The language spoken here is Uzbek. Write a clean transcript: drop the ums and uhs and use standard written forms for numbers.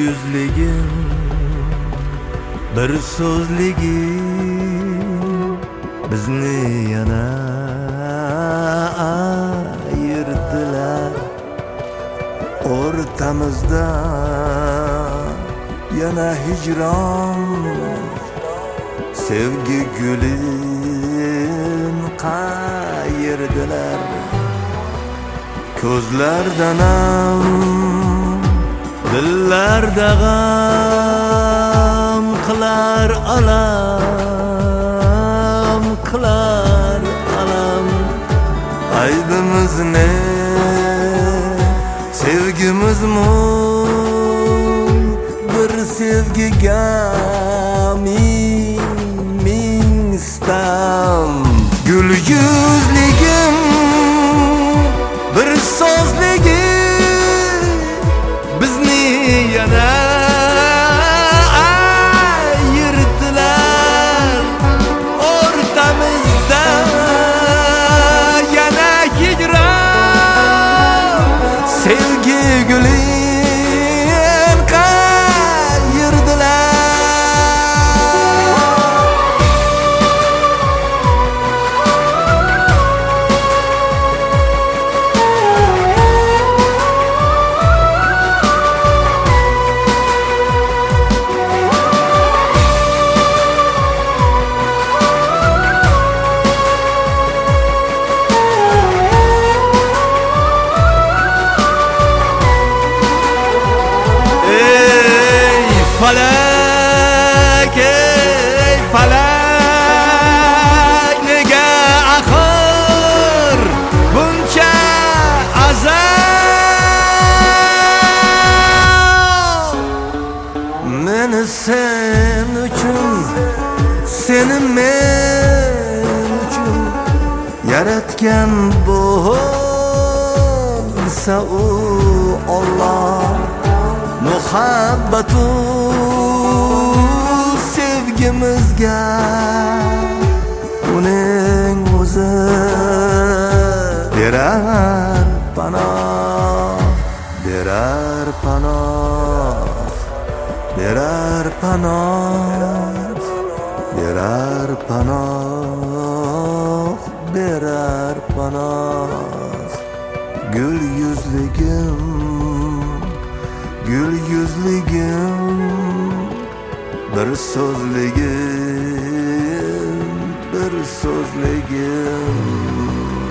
yüzligim, bir so'zligim bizni yana ayirdilar. O'rtamizda yana hijron, sevgi gulin qayirdilar. Ko'zlarda nam, dillarda g'am qilar alam, qilar alam. Aybimiz ne, sevgimiz mu, bir sevgiga ming sitam. Gul yuzligim, bir so'zligim bizni yana ayirdilar. O'rtamizda yana hijron, sevgi gulin qayirdilar. Falak, ey falak, nega axir buncha azab? Meni sen uchun, seni men uchun yaratgan bo'lsa u Alloh. Muhabbatu sevgimizga uning o'zi berar panoh, berar panoh, berar panoh, berar panoh, berar panoh. Gul yuzligim, gul yuzligim, bir so'zligim, bir so'zligim